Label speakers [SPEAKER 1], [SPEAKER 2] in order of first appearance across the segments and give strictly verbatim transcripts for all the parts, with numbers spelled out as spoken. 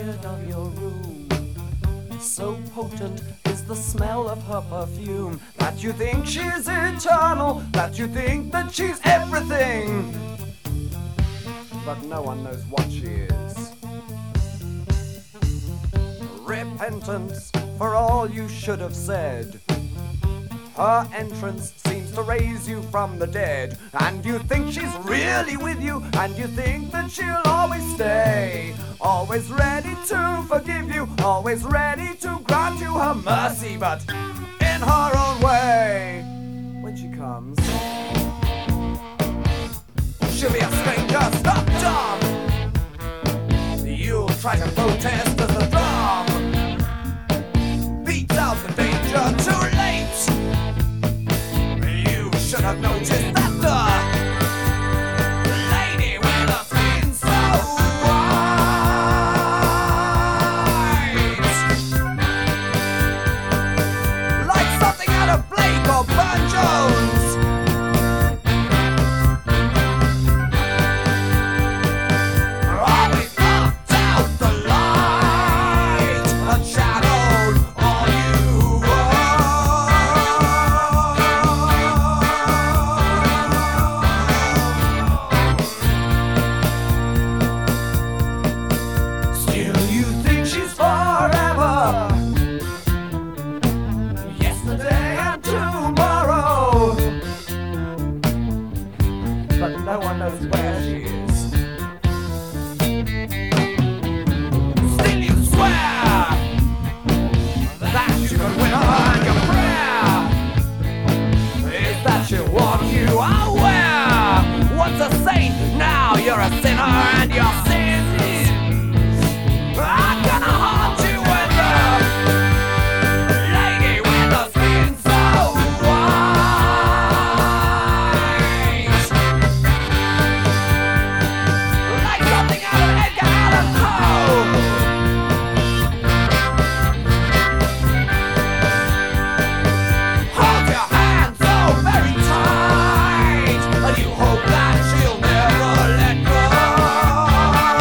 [SPEAKER 1] naked of your room. So potent is the smell of her perfume that you think she's eternal, that you think that she's everything. But no one knows what she is. Repentance for all you should have said. Her entrance seems to raise you from the dead, and you think she's really with you, and you think that she'll always stay, always ready to forgive you, always ready to grant you her mercy, but in her own way. When she comes, she'll be a stranger, stop dumb. You'll try to protest as the drum beats out the danger too late. Should have noticed that the lady with the skin so white, like something out of Blake or Burne Jones. Always knocked out the light and shadowed all you but no one knows where she is. Still you swear that you could win her, and your prayer is that she'll want you aware. Once a saint, now you're a sinner, and your sins are gonna haunt you with the lady with the skin so white. Hold your hand so very tight, and you hope that she'll never let go.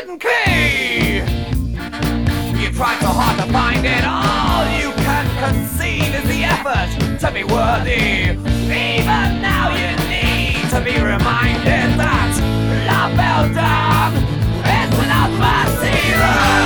[SPEAKER 1] hidden key. You tried so hard to find it. All you can concede is the effort to be worthy. Even now you need to be reminded that love fell down is without mercy.